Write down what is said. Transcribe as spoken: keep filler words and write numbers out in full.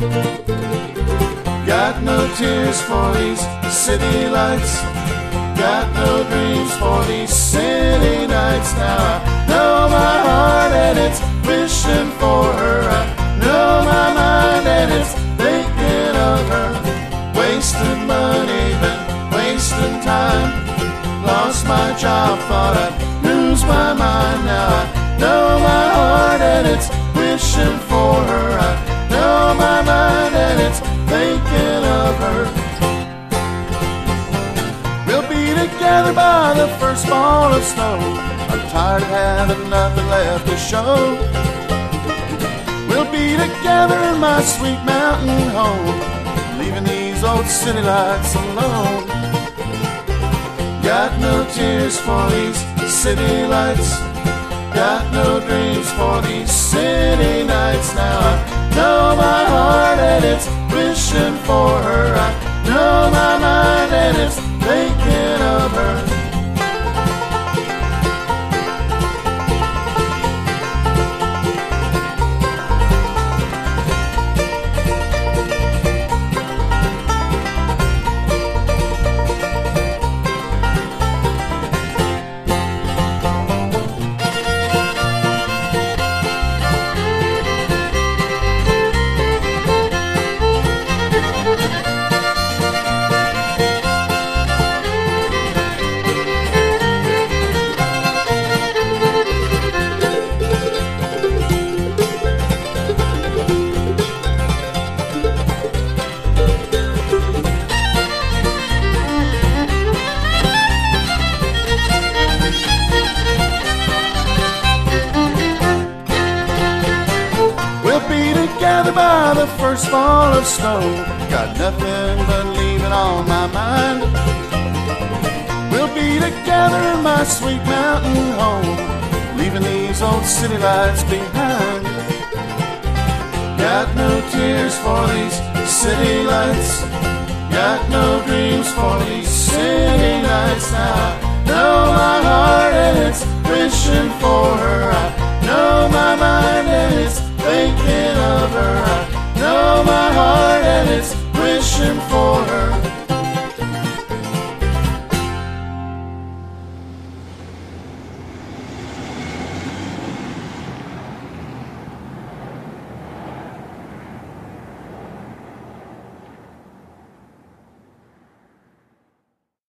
Got no tears for these city lights, got no dreams for these city nights. Now I know my heart and it's wishing for her. I know my mind and it's thinking of her. Wasted money, been wasting time. Lost my job, thought I'd lose my mind. Now I know my heart and it's wishing for her. I know my mind and it's thinking of her. We'll be together by the first fall of snow. I'm tired of having nothing left to show. We'll be together in my sweet mountain home, leaving these old city lights alone. Got no tears for these city lights, got no dreams for these city nights. Now I know my heart and it's wishing for her. I know my mind and it's thinking of her. Together by the first fall of snow, got nothing but leaving on my mind. We'll be together in my sweet mountain home, leaving these old city lights behind. Got no tears for these city lights, got no dreams for these city nights. Now I know my heart and it's wishing for her. I know my mind and it's thinking of her. I know my heart and it's wishing for